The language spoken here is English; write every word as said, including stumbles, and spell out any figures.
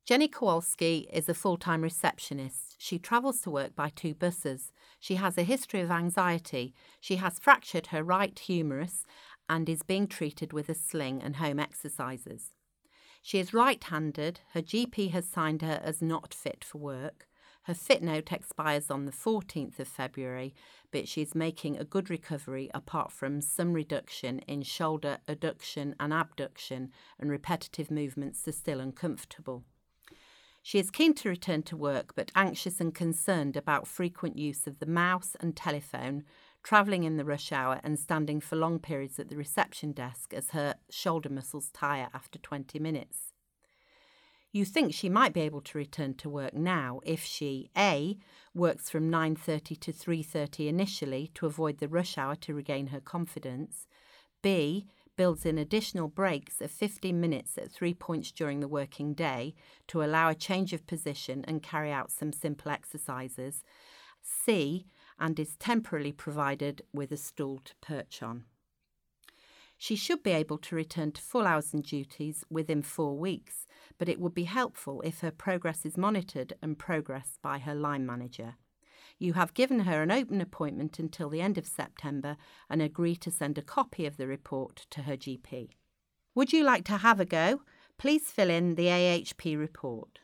Jenny Kowalski is a full-time receptionist. She travels to work by two buses. She has a history of anxiety. She has fractured her right humerus and is being treated with a sling and home exercises. She is right-handed. Her G P has signed her as not fit for work. Her fit note expires on the fourteenth of February, but she is making a good recovery apart from some reduction in shoulder adduction and abduction, and repetitive movements are still uncomfortable. She is keen to return to work, but anxious and concerned about frequent use of the mouse and telephone, travelling in the rush hour and standing for long periods at the reception desk as her shoulder muscles tire after twenty minutes. You think she might be able to return to work now if she A. works from nine thirty to three thirty initially to avoid the rush hour to regain her confidence, B. builds in additional breaks of fifteen minutes at three points during the working day to allow a change of position and carry out some simple exercises, C. and is temporarily provided with a stool to perch on. She should be able to return to full hours and duties within four weeks, but it would be helpful if her progress is monitored and progressed by her line manager. You have given her an open appointment until the end of September and agree to send a copy of the report to her G P. Would you like to have a go? Please fill in the A H P report.